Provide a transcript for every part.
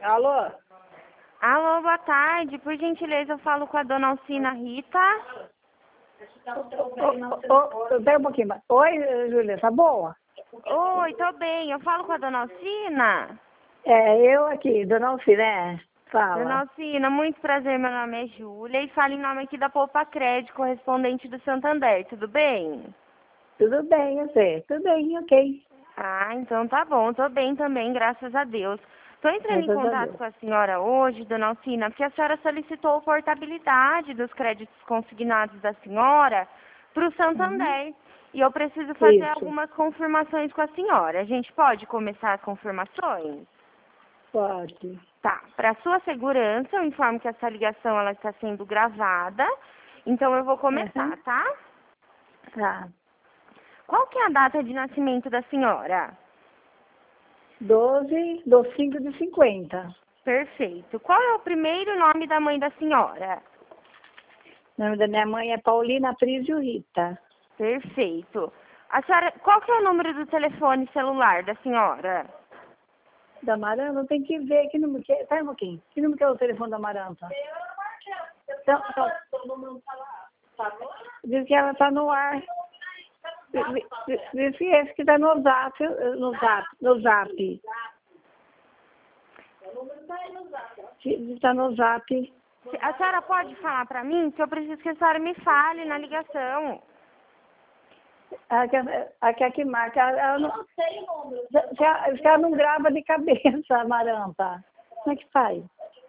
Alô? Alô, boa tarde. Por gentileza, eu falo com a dona Alcina Rita. Pera um pouquinho. Oi, Júlia, tá boa? Oi, tô bem. Eu falo com a dona Alcina? Eu aqui, dona Alcina, Dona fala. Alcina, muito prazer. Meu nome é Júlia e falo em nome aqui da Poupa Crédito, correspondente do Santander. Tudo bem? Tudo bem, eu sei. Tudo bem, ok. Ah, então tá bom. Tô bem também, graças a Deus. Tô entrando em Graças a contato Deus. com a senhora hoje, dona Alcina, porque a senhora solicitou a portabilidade dos créditos consignados da senhora para o Santander. E eu preciso fazer Isso, algumas confirmações com a senhora. A gente pode começar as confirmações? pode. Tá. Para sua segurança, eu informo que essa ligação ela está sendo gravada. Então eu vou começar, Uhum. tá? Tá. Qual que é a data de nascimento da senhora? 12/5/50. Perfeito. Qual é o primeiro nome da mãe da senhora? O nome da minha mãe é Paulina Prísio Rita. Perfeito. A senhora, qual que é o número do telefone celular da senhora? Da Amaranta, tem que ver que número que é. Pera um pouquinho. Que número que é o telefone da Amaranta? Então, diz que ela tá no ar. Diz que esse que tá no zap, no zap. Diz que tá no zap. A senhora pode falar para mim que eu preciso que a senhora me fale na ligação. Aqui marca. Ela não, se ela não grava de cabeça, Amaranta. Como é que faz?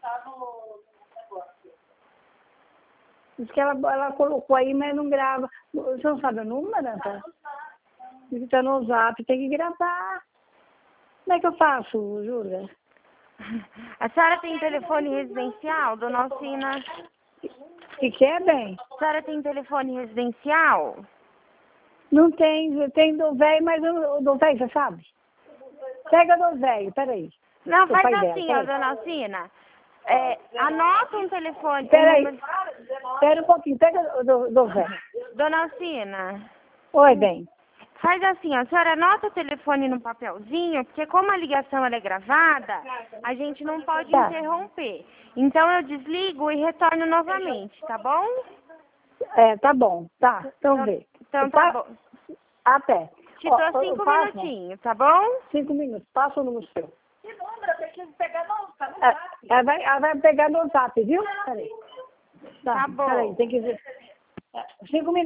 Diz que ela colocou aí, mas não grava. Você não sabe o número, Amaranta? Diz que tá no zap, tem que gravar. Como é que eu faço, Júlia? A senhora tem telefone residencial, dona Alcina? Que é, bem? A senhora tem telefone residencial? Não tem, tem do velho, mas o do velho, você sabe? Pega do velho, peraí. Não, O faz pai dela, assim, ó, peraí. dona Alcina. Anota um telefone, um Peraí, número... pera um pouquinho, pega do velho. Dona Alcina, Oi, bem. faz assim, ó, a senhora anota o telefone no papelzinho, porque como a ligação ela é gravada, a gente não pode Tá. interromper. Então eu desligo e retorno novamente, tá bom? Tá bom, tá. Então vê. Então tá bom. Até. Te dou 5 Passa minutinhos, tá bom? 5 minutos, passa o número seu. Que número? Eu preciso pegar no zap. Ela vai pegar no zap, viu? Peraí. Tá bom. Peraí, tem que ver. 5 minutos.